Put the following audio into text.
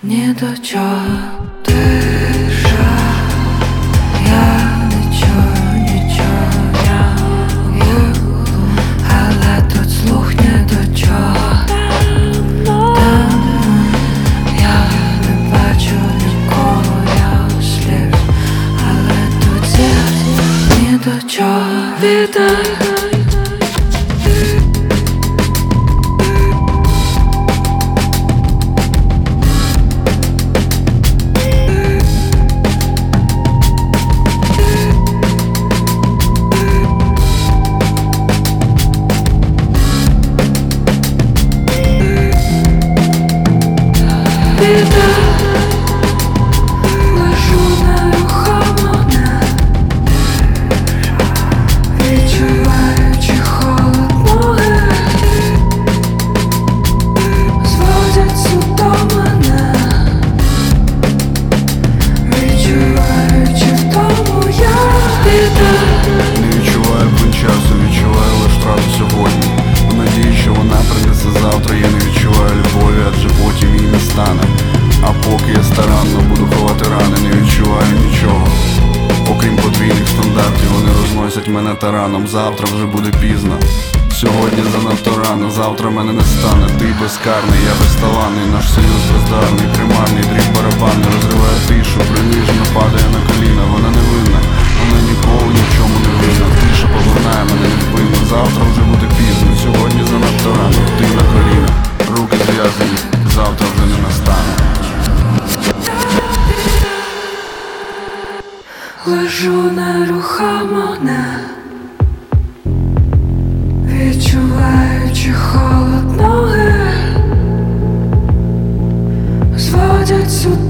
ні до чого тиша, я не чую нічого, але тут слух не до чого. Я не бачу нікого, я слів, але тут зір ні до чого. Віддай. Лежу нерухомо, відчуваючи холод ноги, зводять судом мене, відчуваючи втому я біда. Не відчуваю плин часу, відчуваю лиш втрату сьогодні. В надії, що вона принесе завтра. Я не відчуваю любові, адже потім її не стане. А поки я старанно буду ховати рани, не відчуваю нічого, окрім подвійних стандартів. Вони розносять мене тараном. Завтра вже буде пізно, сьогодні занадто рано. Завтра мене не стане. Ти безкарний, я безталанний. Наш союз бездарний, примарний, дріб барабанний розриває тишу, принижено падає на коліна. Вона невинна, вона ніколи ні в чому не винна. Тиша повернає мене невпинно. Завтра вже буде пізно, сьогодні занадто рано. Ти на коліна, руки зв'язані, завтра вже не настане. Лежу нерухомо, відчуваючи холод ноги, зводять сюди.